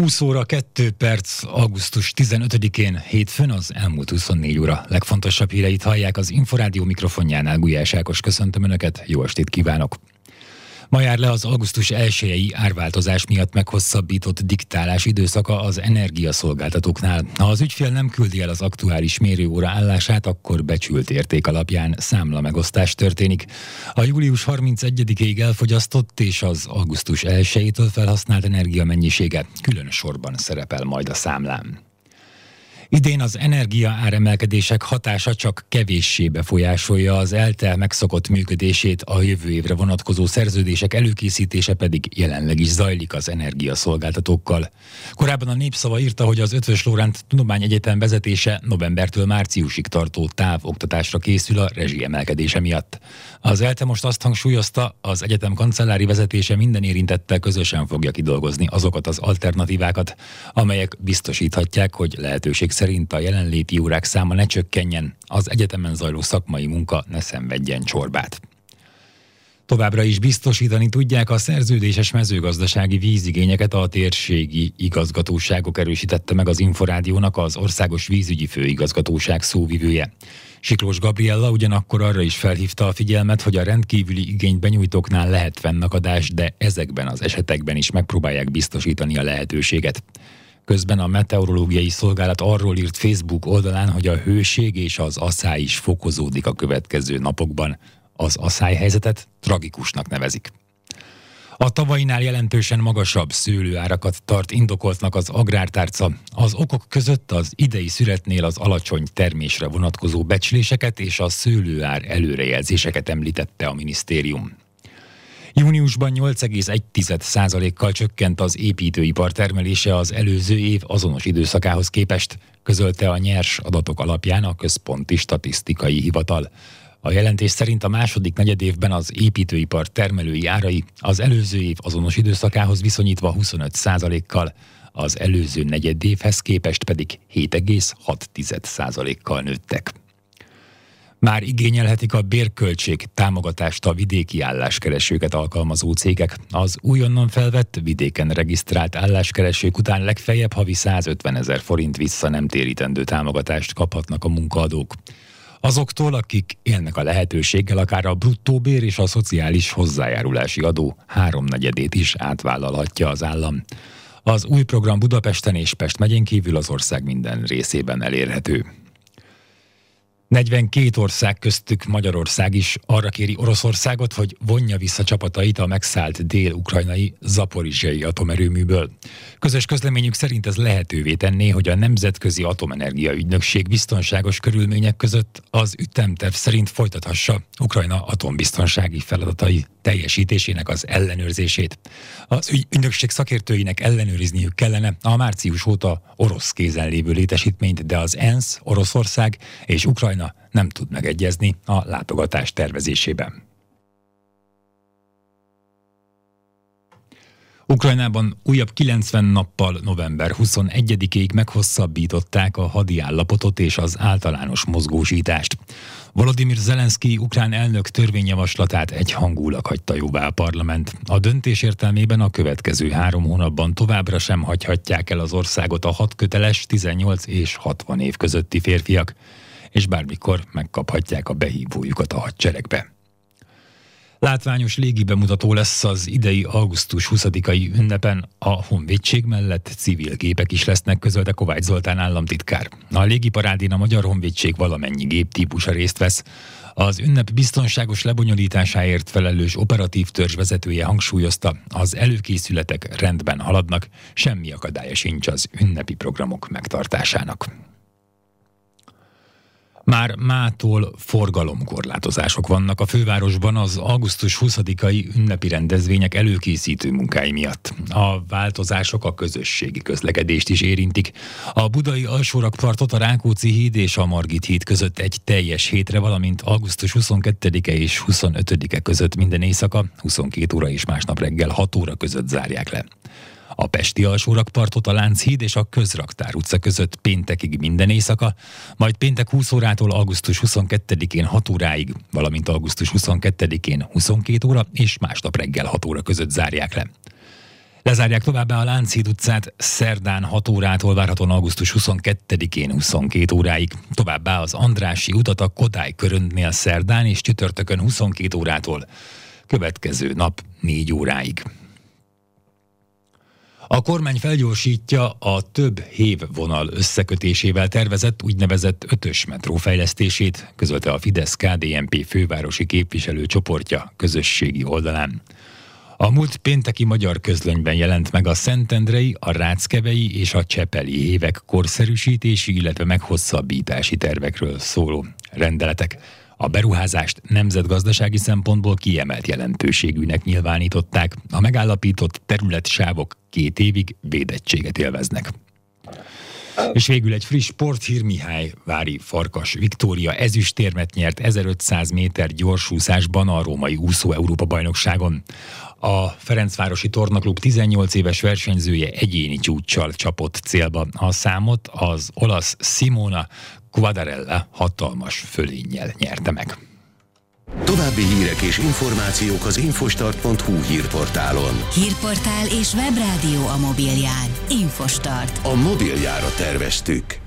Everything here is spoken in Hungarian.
20 óra 2 perc, augusztus 15-én, hétfőn az elmúlt 24 óra legfontosabb híreit hallják az Inforádió mikrofonjánál. Gulyás Ákos, köszöntöm Önöket, jó estét kívánok! Ma jár le az augusztus 1-i árváltozás miatt meghosszabbított diktálás időszaka az energiaszolgáltatóknál. Ha az ügyfél nem küldi el az aktuális mérőóra állását, akkor becsült érték alapján számla megosztás történik. A július 31-ig elfogyasztott és az augusztus 1-től felhasznált energia mennyisége külön sorban szerepel majd a számlán. Idén az energia áremelkedések hatása csak kevéssé befolyásolja az ELTE megszokott működését, a jövő évre vonatkozó szerződések előkészítése pedig jelenleg is zajlik az energiaszolgáltatókkal. Korábban a Népszava írta, hogy az Eötvös Loránd Tudományegyetem vezetése novembertől márciusig tartó távoktatásra készül a rezsiemelkedése miatt. Az ELTE most azt hangsúlyozta, az egyetem kancellári vezetése minden érintettel közösen fogja kidolgozni azokat az alternatívákat, amelyek biztosíthatják, hogy lehetőség szerint a jelenléti órák száma ne csökkenjen, az egyetemen zajló szakmai munka ne szenvedjen csorbát. Továbbra is biztosítani tudják a szerződéses mezőgazdasági vízigényeket a térségi igazgatóságok, erősítette meg az Inforádiónak az Országos Vízügyi Főigazgatóság szóvivője. Siklós Gabriella ugyanakkor arra is felhívta a figyelmet, hogy a rendkívüli igényt benyújtóknál lehet fennakadás, de ezekben az esetekben is megpróbálják biztosítani a lehetőséget. Közben a meteorológiai szolgálat arról írt Facebook oldalán, hogy a hőség és az aszály is fokozódik a következő napokban. Az aszályhelyzetet tragikusnak nevezik. A tavainál jelentősen magasabb szőlőárakat tart indokoltnak az Agrártárca. Az okok között az idei szüretnél az alacsony termésre vonatkozó becsléseket és a szőlőár előrejelzéseket említette a minisztérium. Júniusban 8,1%-kal csökkent az építőipar termelése az előző év azonos időszakához képest, közölte a nyers adatok alapján a Központi Statisztikai Hivatal. A jelentés szerint a második negyedévben az építőipar termelői árai az előző év azonos időszakához viszonyítva 25%-kal, az előző negyedévhez képest pedig 7,6%-kal nőttek. Már igényelhetik a bérköltség támogatást a vidéki álláskeresőket alkalmazó cégek. Az újonnan felvett, vidéken regisztrált álláskeresők után legfeljebb havi 150 000 forint vissza nem térítendő támogatást kaphatnak a munkaadók. Azoktól, akik élnek a lehetőséggel, akár a bruttó bér és a szociális hozzájárulási adó 3/4 is átvállalhatja az állam. Az új program Budapesten és Pest megyén kívül az ország minden részében elérhető. 42 ország, köztük Magyarország is arra kéri Oroszországot, hogy vonja vissza csapatait a megszállt dél-ukrajnai Zaporizsjai atomerőműből. Közös közleményük szerint ez lehetővé tenné, hogy a Nemzetközi Atomenergia Ügynökség biztonságos körülmények között az ütemterv szerint folytathassa Ukrajna atombiztonsági feladatai teljesítésének az ellenőrzését. Az ügynökség szakértőinek ellenőrizniük kellene a március óta orosz kézen lévő létesítményt, de az ENSZ, Oroszország és Ukrajna nem tud megegyezni a látogatás tervezésében. Ukrajnában újabb 90 nappal november 21-ig meghosszabbították a hadi állapotot és az általános mozgósítást. Volodymyr Zelenszkij ukrán elnök törvényjavaslatát egyhangúlag hagyta jóvá a parlament. A döntés értelmében a következő 3 hónapban továbbra sem hagyhatják el az országot a hadköteles 18 és 60 év közötti férfiak, és bármikor megkaphatják a behívójukat a hadseregbe. Látványos légibemutató lesz az idei augusztus 20-ai ünnepen, a honvédség mellett civil gépek is lesznek, közölte Kovács Zoltán államtitkár. A légiparádén a Magyar Honvédség valamennyi géptípusa részt vesz. Az ünnep biztonságos lebonyolításáért felelős operatív törzs vezetője hangsúlyozta, az előkészületek rendben haladnak, semmi akadálya sincs az ünnepi programok megtartásának. Már mától forgalomkorlátozások vannak a fővárosban az augusztus 20-ai ünnepi rendezvények előkészítő munkái miatt. A változások a közösségi közlekedést is érintik. A budai alsórakpartot a Rákóczi híd és a Margit híd között egy teljes hétre, valamint augusztus 22-e és 25-e között minden éjszaka, 22 óra és másnap reggel 6 óra között zárják le. A pesti alsórakpartot a Lánchíd és a Közraktár utca között péntekig minden éjszaka, majd péntek 20 órától augusztus 22-én 6 óráig, valamint augusztus 22-én 22 óra és másnap reggel 6 óra között zárják le. Lezárják továbbá a Lánchíd utcát szerdán 6 órától, várhatóan augusztus 22-én 22 óráig. Továbbá az Andrássy utat a Kodály köröndnél szerdán és csütörtökön 22 órától, következő nap 4 óráig. A kormány felgyorsítja a több hévvonal összekötésével tervezett úgynevezett 5-ös metró fejlesztését, közölte a Fidesz-KDNP fővárosi képviselőcsoportja közösségi oldalán. A múlt pénteki Magyar Közlönyben jelent meg a szentendrei, a ráckevei és a csepeli hévek korszerűsítési, illetve meghosszabbítási tervekről szóló rendeletek. A beruházást nemzetgazdasági szempontból kiemelt jelentőségűnek nyilvánították. A megállapított területsávok 2 évig védettséget élveznek. És végül egy friss sporthír: Mihályvári Farkas Viktória ezüstérmet nyert 1500 méter gyorsúszásban a római úszó Európa-bajnokságon. A Ferencvárosi Tornaklub 18 éves versenyzője egyéni csúccsal csapott célba. A számot az olasz Simona Quadarella hatalmas fölénnyel nyerte meg. További hírek és információk az infostart.hu hírportálon. Hírportál és webrádió a mobilján. Infostart. A mobiljára terveztük.